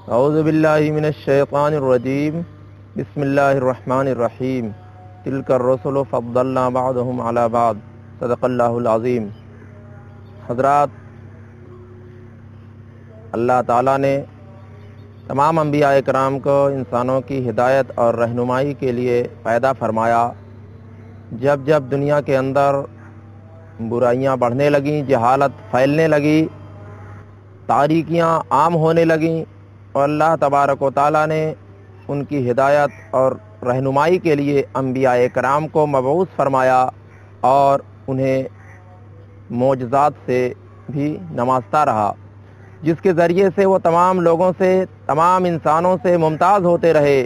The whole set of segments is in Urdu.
اعوذ باللہ من الشیطان الرجیم بسم اللہ الرحمن الرحیم تلک الرسل فضلنا بعضهم علی بعض صدق اللہ العظیم۔ حضرات، اللہ تعالیٰ نے تمام انبیاء کرام کو انسانوں کی ہدایت اور رہنمائی کے لیے پیدا فرمایا۔ جب جب دنیا کے اندر برائیاں بڑھنے لگیں، جہالت پھیلنے لگی، تاریکیاں عام ہونے لگیں، اور اللہ تبارک و تعالیٰ نے ان کی ہدایت اور رہنمائی کے لیے انبیاء کرام کو مبعوث فرمایا اور انہیں معجزات سے بھی نوازتا رہا، جس کے ذریعے سے وہ تمام لوگوں سے، تمام انسانوں سے ممتاز ہوتے رہے۔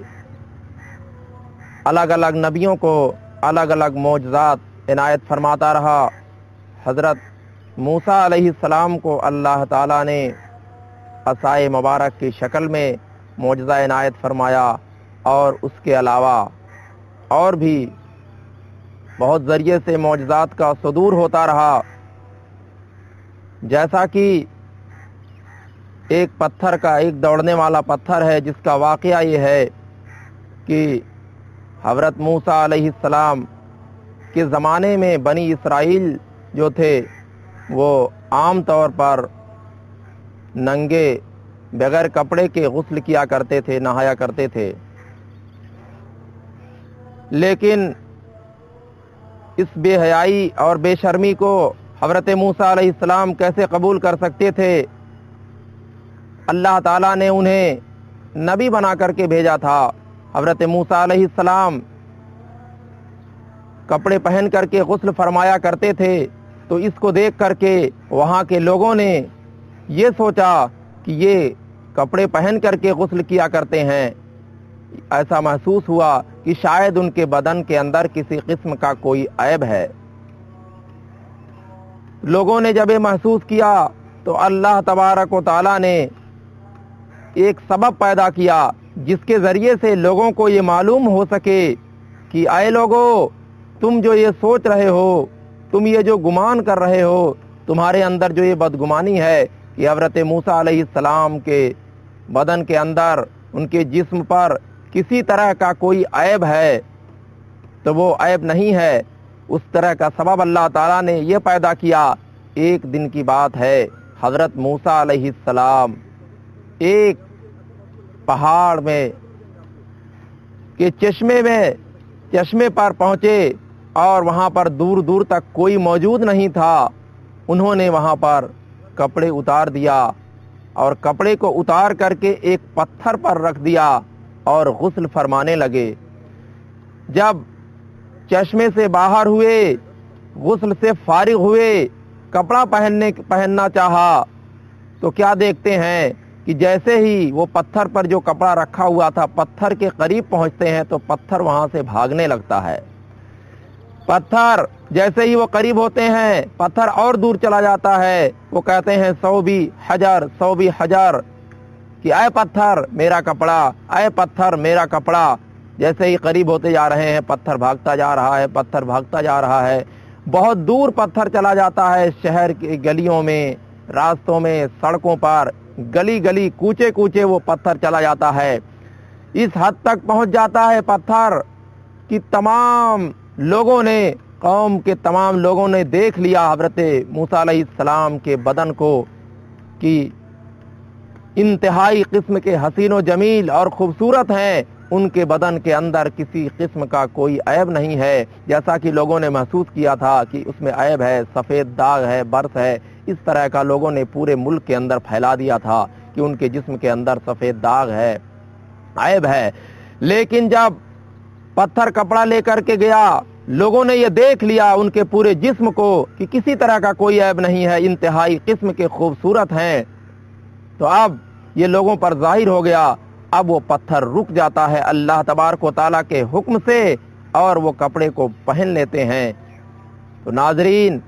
الگ الگ نبیوں کو الگ الگ معجزات عنایت فرماتا رہا۔ حضرت موسیٰ علیہ السلام کو اللہ تعالیٰ نے عصائے مبارک کی شکل میں معجزہ عنایت فرمایا، اور اس کے علاوہ اور بھی بہت ذریعے سے معجزات کا صدور ہوتا رہا، جیسا کہ ایک پتھر کا، ایک دوڑنے والا پتھر ہے، جس کا واقعہ یہ ہے کہ حضرت موسیٰ علیہ السلام کے زمانے میں بنی اسرائیل جو تھے وہ عام طور پر ننگے بغیر کپڑے کے غسل کیا کرتے تھے، نہایا کرتے تھے، لیکن اس بے حیائی اور بے شرمی کو حضرت موسیٰ علیہ السلام کیسے قبول کر سکتے تھے؟ اللہ تعالیٰ نے انہیں نبی بنا کر کے بھیجا تھا۔ حضرت موسیٰ علیہ السلام کپڑے پہن کر کے غسل فرمایا کرتے تھے، تو اس کو دیکھ کر کے وہاں کے لوگوں نے یہ سوچا کہ یہ کپڑے پہن کر کے غسل کیا کرتے ہیں۔ ایسا محسوس ہوا کہ شاید ان کے بدن کے اندر کسی قسم کا کوئی عیب ہے۔ لوگوں نے جب یہ محسوس کیا تو اللہ تبارک و تعالیٰ نے ایک سبب پیدا کیا، جس کے ذریعے سے لوگوں کو یہ معلوم ہو سکے کہ اے لوگو، تم جو یہ سوچ رہے ہو، تم یہ جو گمان کر رہے ہو، تمہارے اندر جو یہ بدگمانی ہے کہ حضرت موسیٰ علیہ السلام کے بدن کے اندر، ان کے جسم پر کسی طرح کا کوئی عیب ہے، تو وہ عیب نہیں ہے۔ اس طرح کا سبب اللہ تعالیٰ نے یہ پیدا کیا۔ ایک دن کی بات ہے، حضرت موسیٰ علیہ السلام ایک پہاڑ میں کے چشمے پر پہنچے، اور وہاں پر دور دور تک کوئی موجود نہیں تھا۔ انہوں نے وہاں پر کپڑے اتار دیا، اور کپڑے کو اتار کر کے ایک پتھر پر رکھ دیا اور غسل فرمانے لگے۔ جب چشمے سے باہر ہوئے، غسل سے فارغ ہوئے، کپڑا پہننا چاہا، تو کیا دیکھتے ہیں کہ جیسے ہی وہ پتھر پر جو کپڑا رکھا ہوا تھا پتھر کے قریب پہنچتے ہیں تو پتھر وہاں سے بھاگنے لگتا ہے۔ پتھر جیسے ہی وہ قریب ہوتے ہیں، پتھر اور دور چلا جاتا ہے۔ وہ کہتے ہیں صوبی حجر، کہ اے پتھر میرا کپڑا، اے پتھر میرا کپڑا۔ جیسے ہی قریب ہوتے جا رہے ہیں، پتھر بھاگتا جا رہا ہے، بہت دور پتھر چلا جاتا ہے، شہر کی گلیوں میں، راستوں میں، سڑکوں پر، گلی کوچے وہ پتھر چلا جاتا ہے۔ اس حد تک پہنچ جاتا ہے پتھر کہ تمام لوگوں نے، قوم کے تمام لوگوں نے دیکھ لیا حضرت موسیٰ علیہ السلام کے بدن کو کہ انتہائی قسم کے حسین و جمیل اور خوبصورت ہیں، ان کے بدن کے اندر کسی قسم کا کوئی عیب نہیں ہے، جیسا کہ لوگوں نے محسوس کیا تھا کہ اس میں عیب ہے، سفید داغ ہے، برس ہے۔ اس طرح کا لوگوں نے پورے ملک کے اندر پھیلا دیا تھا کہ ان کے جسم کے اندر سفید داغ ہے، عیب ہے۔ لیکن جب پتھر کپڑا لے کر کے گیا، لوگوں نے یہ دیکھ لیا ان کے پورے جسم کو کہ کسی طرح کا کوئی عیب نہیں ہے، انتہائی قسم کے خوبصورت ہیں، تو اب یہ لوگوں پر ظاہر ہو گیا۔ اب وہ پتھر رک جاتا ہے اللہ تبارک و تعالیٰ کے حکم سے، اور وہ کپڑے کو پہن لیتے ہیں۔ تو ناظرین،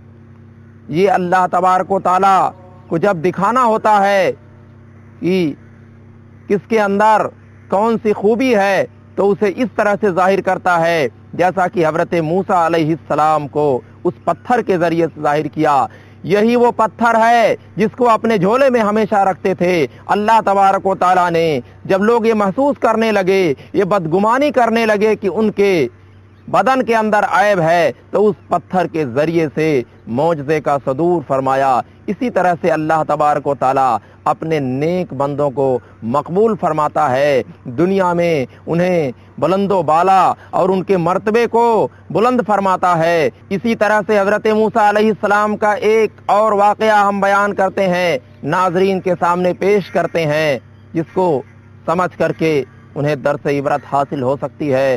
یہ اللہ تبارک و تعالیٰ کو جب دکھانا ہوتا ہے کہ کس کے اندر کون سی خوبی ہے، تو اسے اس طرح سے ظاہر کرتا ہے، جیسا کہ حضرت موسیٰ علیہ السلام کو اس پتھر کے ذریعے سے ظاہر کیا یہی وہ پتھر ہے جس کو اپنے جھولے میں ہمیشہ رکھتے تھے۔ اللہ تبارک و تعالیٰ نے جب لوگ یہ محسوس کرنے لگے، یہ بدگمانی کرنے لگے کہ ان کے بدن کے اندر عیب ہے، تو اس پتھر کے ذریعے سے معجزے کا صدور فرمایا۔ اسی طرح سے اللہ تبارک و تعالیٰ اپنے نیک بندوں کو مقبول فرماتا ہے، دنیا میں انہیں بلند و بالا اور ان کے مرتبے کو بلند فرماتا ہے۔ اسی طرح سے حضرت موسیٰ علیہ السلام کا ایک اور واقعہ ہم بیان کرتے ہیں، ناظرین کے سامنے پیش کرتے ہیں، جس کو سمجھ کر کے انہیں درس عبرت حاصل ہو سکتی ہے،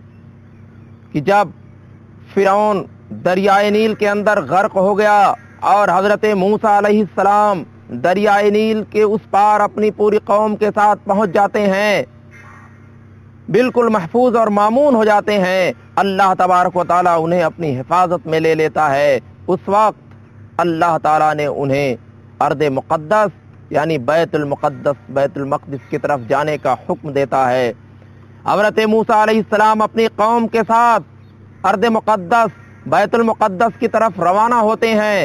کہ جب فرعون دریائے نیل کے اندر غرق ہو گیا اور حضرت موسیٰ علیہ السلام دریائے نیل کے اس پار اپنی پوری قوم کے ساتھ پہنچ جاتے ہیں، بالکل محفوظ اور مامون ہو جاتے ہیں، اللہ تبارک و تعالیٰ انہیں اپنی حفاظت میں لے لیتا ہے۔ اس وقت اللہ تعالیٰ نے انہیں ارض مقدس یعنی بیت المقدس کی طرف جانے کا حکم دیتا ہے۔ حضرت موسیٰ علیہ السلام اپنی قوم کے ساتھ ارض مقدس بیت المقدس کی طرف روانہ ہوتے ہیں،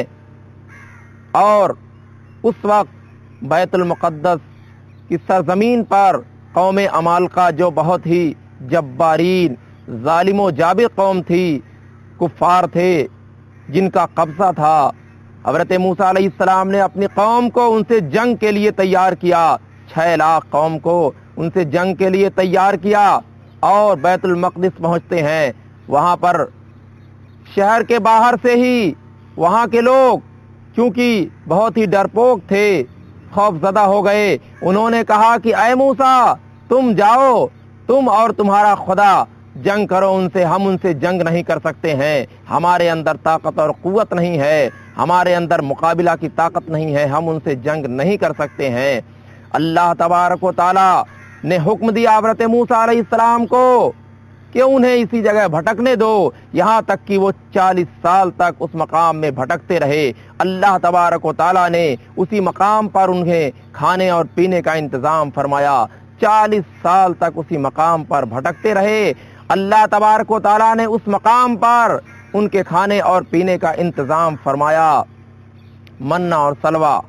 اور اس وقت بیت المقدس کی سرزمین پر قوم عمالقہ، جو بہت ہی جبارین ظالم و جابر قوم تھی، کفار تھے جن کا قبضہ تھا، حضرت موسیٰ علیہ السلام نے اپنی قوم کو ان سے جنگ کے لیے تیار کیا، 6 لاکھ قوم کو ان سے جنگ کے لیے تیار کیا، اور بیت المقدس پہنچتے ہیں۔ وہاں پر شہر کے باہر سے ہی وہاں کے لوگ کیونکہ بہت ہی ڈرپوک تھے، خوف زدہ ہو گئے، انہوں نے کہا کہ اے موسیٰ تم جاؤ، تم اور تمہارا خدا جنگ کرو ان سے، ہم ان سے جنگ نہیں کر سکتے ہیں، ہمارے اندر طاقت اور قوت نہیں ہے، ہمارے اندر مقابلہ کی طاقت نہیں ہے، ہم ان سے جنگ نہیں کر سکتے ہیں۔ اللہ تبارک و تعالی نے حکم دیا حضرت موسیٰ علیہ السلام کو کہ انہیں اسی جگہ بھٹکنے دو، یہاں تک کہ وہ 40 سال تک اس مقام میں بھٹکتے رہے۔ اللہ تبارک و تعالی نے اسی مقام پر انہیں کھانے اور پینے کا انتظام فرمایا، 40 سال تک اسی مقام پر بھٹکتے رہے۔ اللہ تبارک و تعالی نے اس مقام پر ان کے کھانے اور پینے کا انتظام فرمایا۔ منہ اور سلوہ،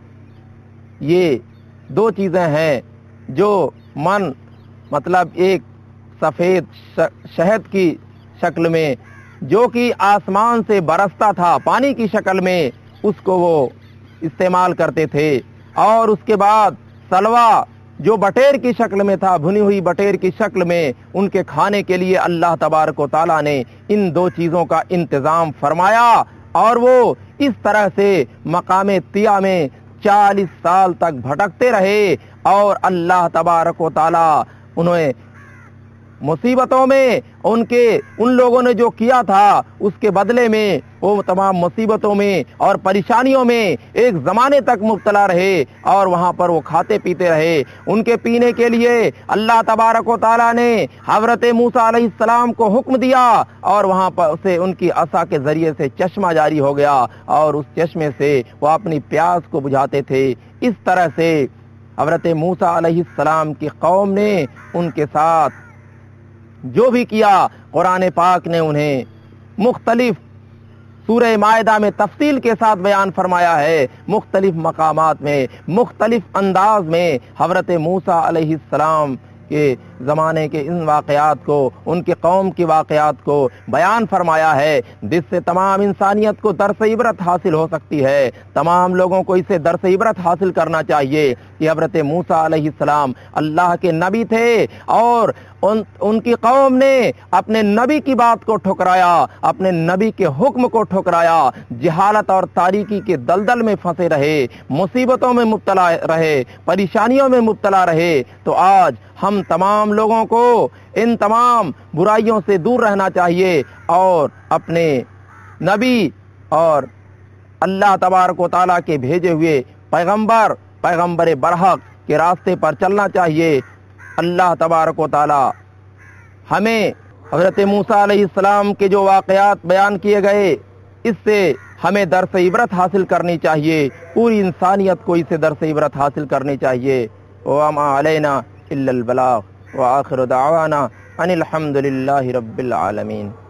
یہ 2 چیزیں ہیں جو من مطلب ایک سفید شہد کی شکل میں جو کہ آسمان سے برستا تھا پانی کی شکل میں، اس کو وہ استعمال کرتے تھے، اور اس کے بعد سلوہ جو بٹیر کی شکل میں تھا، بھنی ہوئی بٹیر کی شکل میں، ان کے کھانے کے لیے اللہ تبارک و تعالیٰ نے ان 2 چیزوں کا انتظام فرمایا، اور وہ اس طرح سے مقام طیہ میں 40 سال تک بھٹکتے رہے، اور اللہ تبارک و تعالیٰ انہیں مصیبتوں میں ان لوگوں نے جو کیا تھا اس کے بدلے میں وہ تمام مصیبتوں میں اور پریشانیوں میں ایک زمانے تک مبتلا رہے، اور وہاں پر وہ کھاتے پیتے رہے۔ ان کے پینے کے لیے اللہ تبارک و تعالیٰ نے حضرت موسیٰ علیہ السلام کو حکم دیا، اور وہاں پر سے ان کی عصا کے ذریعے سے چشمہ جاری ہو گیا، اور اس چشمے سے وہ اپنی پیاس کو بجھاتے تھے۔ اس طرح سے حضرت موسیٰ علیہ السلام کی قوم نے ان کے ساتھ جو بھی کیا، قرآن پاک نے انہیں مختلف سورہ مائدہ میں تفصیل کے ساتھ بیان فرمایا ہے، مختلف مقامات میں مختلف انداز میں حضرت موسیٰ علیہ السلام کے زمانے کے ان واقعات کو، ان کے قوم کی واقعات کو بیان فرمایا ہے، جس سے تمام انسانیت کو درس عبرت حاصل ہو سکتی ہے۔ تمام لوگوں کو اسے درس عبرت حاصل کرنا چاہیے کہ حضرت موسیٰ علیہ السلام اللہ کے نبی تھے، اور ان کی قوم نے اپنے نبی کی بات کو ٹھکرایا، اپنے نبی کے حکم کو ٹھکرایا، جہالت اور تاریکی کے دلدل میں پھنسے رہے، مصیبتوں میں مبتلا رہے، پریشانیوں میں مبتلا رہے۔ تو آج ہم تمام لوگوں کو ان تمام برائیوں سے دور رہنا چاہیے، اور اپنے نبی اور اللہ تبارک و تعالیٰ کے بھیجے ہوئے پیغمبر برحق کے راستے پر چلنا چاہیے۔ اللہ تبارک و تعالی ہمیں حضرت موسیٰ علیہ السلام کے جو واقعات بیان کیے گئے، اس سے ہمیں درس عبرت حاصل کرنی چاہیے، پوری انسانیت کو اسے درس عبرت حاصل کرنی چاہیے۔ وما علینا الا البلاغ، وآخر دعوانا ان الحمد للہ رب العالمین۔